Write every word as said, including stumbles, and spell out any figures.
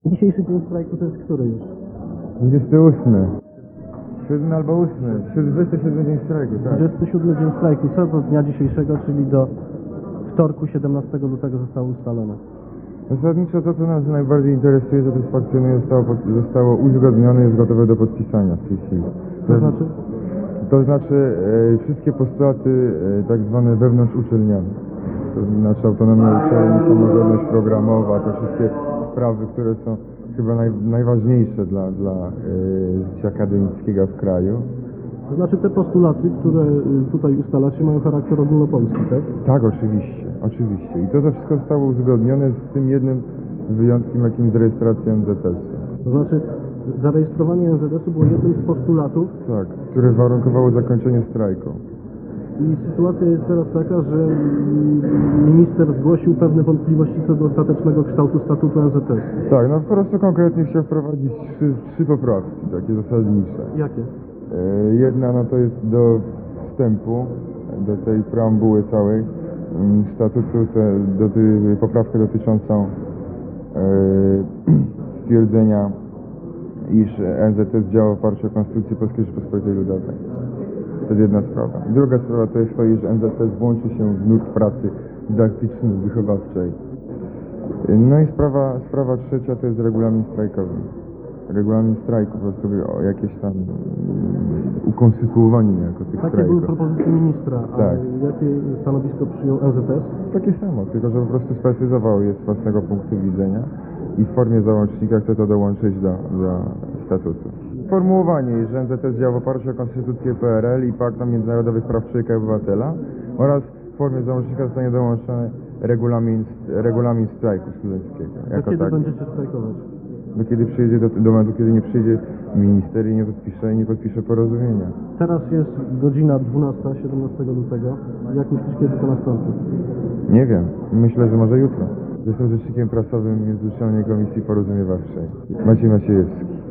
Dzisiejszy dzień strajku to jest który już? dwudziesty ósmy. siódmy albo ósmy. dwudziesty siódmy dzień strajku, tak. dwudziesty siódmy dzień strajku. Co do dnia dzisiejszego, czyli do wtorku siedemnastego lutego zostało ustalone? Zasadniczo to, co nas najbardziej interesuje, że to faktycznie zostało, pod- zostało uzgodnione i jest gotowe do podpisania w tej chwili. To znaczy? To znaczy e, wszystkie postulaty e, tak zwane wewnątrzuczelniane. To znaczy autonomia uczelni, samodzielność programowa, te wszystkie sprawy, które są chyba naj, najważniejsze dla, dla e, życia akademickiego w kraju. To znaczy te postulaty, które y, tutaj ustalacie, mają charakter ogólnopolski, tak? Tak, oczywiście, oczywiście. I to, to wszystko zostało uzgodnione z tym jednym wyjątkiem, jakim z rejestracją M Z S-u. To znaczy zarejestrowanie M Z S-u było jednym z postulatów Tak, które warunkowało zakończenie strajku. i sytuacja jest teraz taka, że mm, minister zgłosił pewne wątpliwości co do ostatecznego kształtu statutu M Z S. Tak, no po prostu konkretnie chciał wprowadzić trzy, trzy poprawki, takie zasadnicze. Jakie? E, Jedna no to jest do wstępu, do tej preambuły całej mm, statutu, te, do tej poprawkę dotyczącą e, stwierdzenia, iż M Z S działa w oparciu o Konstytucję Polskiej Rzeczypospolitej Ludowej. To jest jedna sprawa. Druga sprawa to jest to, iż M Z S włączy się w nurt pracy dydaktycznej, wychowawczej. No i sprawa, sprawa trzecia to jest regulamin strajkowy. Regulamin strajku, po prostu o jakieś tam mm, ukonstytuowanie niejako tych Takie były strajków. propozycje ministra, a Tak. jakie stanowisko przyjął M Z S? Takie samo, tylko że po prostu sprecyzował je z własnego punktu widzenia i w formie załącznika chce to dołączyć do, do statutu. Formułowanie, że M Z S działa w oparciu o Konstytucję P R L i Pakt o Międzynarodowych Praw Człowieka i Obywatela oraz w formie załącznika zostanie dołączony regulamin, regulamin strajku studenckiego. Do Jako kiedy tak, będziecie strajkować? do kiedy przyjdzie, do, do momentu, kiedy nie przyjdzie minister i nie podpisze, nie podpisze porozumienia. Teraz jest godzina dwunasta, siedemnastego lutego. Jak myślisz, kiedy to nastąpi? Nie wiem, myślę, że może jutro. Jestem rzecznikiem prasowym Międzyuczelnej Komisji Porozumiewawczej. Maciej Maciejewski.